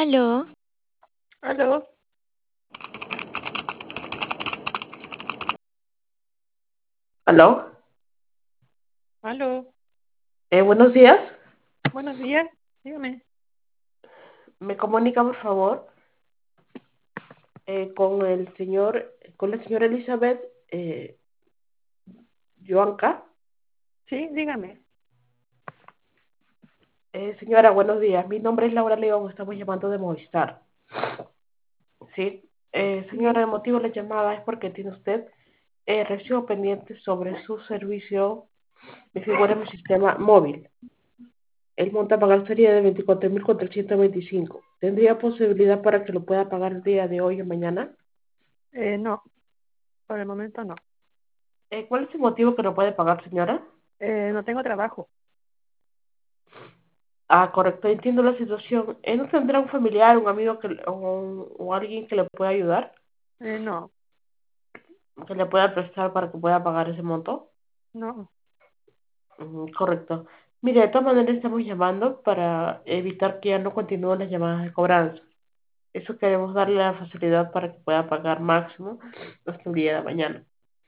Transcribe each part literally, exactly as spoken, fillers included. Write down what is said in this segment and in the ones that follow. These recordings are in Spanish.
Aló, Aló, ¿Aló? aló, Eh, buenos días. buenos días, dígame. Me comunica, por favor, eh, con el señor, con la señora Elizabeth eh, Joanca. Sí, dígame. Eh, señora, buenos días. Mi nombre es Laura León. Estamos llamando de Movistar. Sí. Eh, señora, Sí, el motivo de la llamada es porque tiene usted eh, recibo pendiente sobre su servicio de figura en mi sistema móvil. El monto a pagar sería de veinticuatro mil cuatrocientos veinticinco. ¿Tendría posibilidad para que lo pueda pagar el día de hoy o mañana? eh, no, por el momento no. Eh, ¿cuál es el motivo que no puede pagar, señora? Eh, no tengo trabajo. Ah, correcto, entiendo la situación. ¿Él no tendrá un familiar, un amigo que, le- o, un- o alguien que le pueda ayudar, Eh, no, que le pueda prestar para que pueda pagar ese monto? no, Ujú, correcto. Mire, de todas maneras estamos llamando para evitar que ya no continúen las llamadas de cobranza. Eso queremos darle la facilidad para que pueda pagar máximo hasta el día de mañana.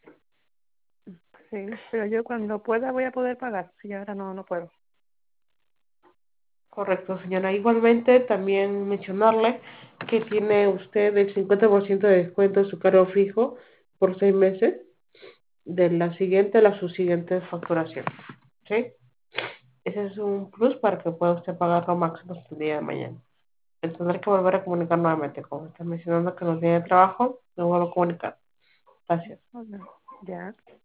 sí, pero yo cuando pueda voy a poder pagar. Sí, ahora no, no puedo. Correcto, señora. Igualmente, también mencionarle que tiene usted el cincuenta por ciento de descuento en su cargo fijo por seis meses de la siguiente a la subsiguiente facturación. ¿Sí? Ese es un plus para que pueda usted pagar lo máximo hasta el día de mañana. El tener que volver a comunicar nuevamente, como está mencionando que no tiene trabajo, me vuelvo a comunicar. Gracias. Hola, ya.